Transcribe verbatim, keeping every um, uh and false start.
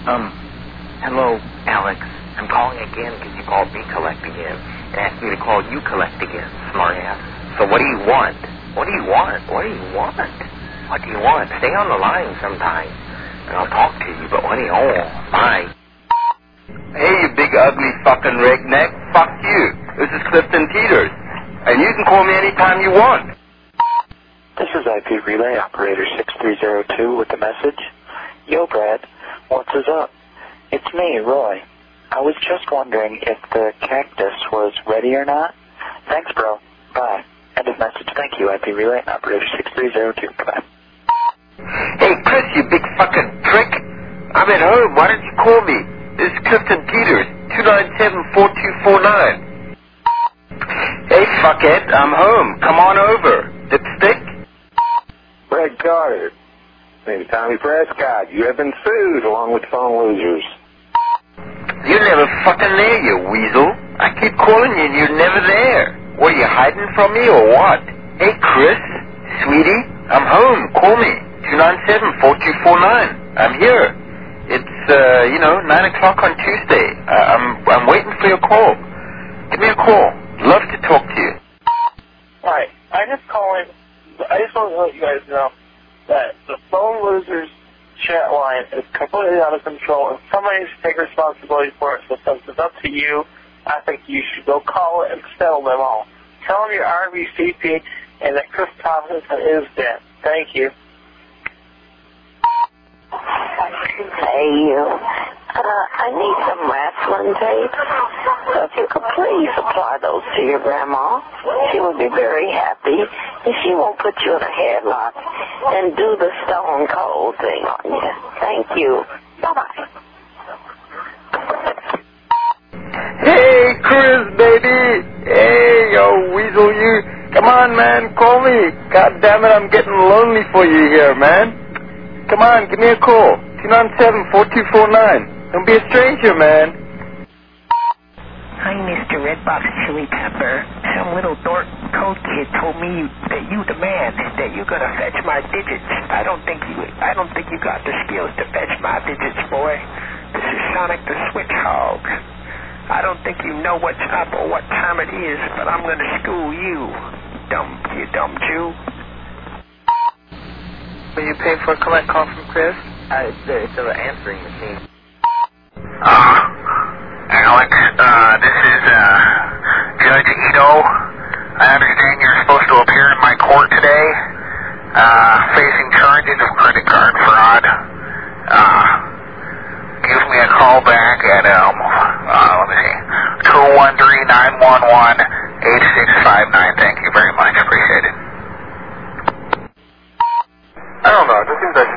Um, hello, Alex. I'm calling again because you called me collect again and asked me to call you collect again, smartass. So what do you want? What do you want? What do you want? What do you want? Stay on the line sometime, and I'll talk to you, but what do you want? Bye. Hey, you big ugly fucking redneck. Fuck you. This is Clifton Peters, and you can call me anytime you want. This is I P Relay Operator six three zero two with the message. Yo, Brad, what's up? It's me, Roy. I was just wondering if the cactus was ready or not. Thanks, bro. Bye. End of message. Thank you, I P Relay Operator six three zero two. Bye. Hey, Chris, you big fucking prick. I'm at home. Why don't you call me? This is Clifton Peters, two nine seven, four two four nine. Hey, fuckhead, I'm home. Come on over. Dipstick? Brad Carter. Name's Tommy Prescott. You have been sued along with phone losers. You're never fucking there, you weasel. I keep calling you and you're never there. What, are you hiding from me or what? Hey, Chris, sweetie, I'm home. Call me. two nine seven, four two four nine. I'm here. It's, uh, you know, nine o'clock on Tuesday. Uh, I'm, I'm waiting for your call. Give me a call. Love to talk to you. Alright, I just calling, I just want to let you guys know that the phone losers chat line is completely out of control, and somebody needs to take responsibility for it. So since it's up to you, I think you should go call it and settle them all. Tell them you're R B C P and that Chris Thompson is dead. Thank you. Hey, you. Uh, I need some wrestling tapes. So if you could please supply those to your grandma, she would be very happy, and she won't put you in a headlock and do the stone cold thing on you. Thank you. Bye-bye. Hey, Chris, baby. Hey, yo, weasel, you. Come on, man, call me. God damn it, I'm getting lonely for you here, man. Come on, give me a call. two nine seven, four two four nine. Don't be a stranger, man. Hi, Mister Redbox Chili Pepper. Some little dork code kid told me that you the man, that you're gonna fetch my digits. I don't think you I don't think you got the skills to fetch my digits, boy. This is Sonic the Switch Hog. I don't think you know what's up or what time it is, but I'm gonna school you, dumb you dumb Jew. Will you pay for a collect call from Chris? Uh, it's, a, it's an answering machine. Uh, Alex, uh, this is, uh, Judge Ito. I understand you're supposed to appear in my court today, uh, facing charges of credit card fraud. Uh, give me a call back at, um, uh, let me see, two one three, nine one one, eight six five nine. Thank you very much. Appreciate it. I don't know. It just seems like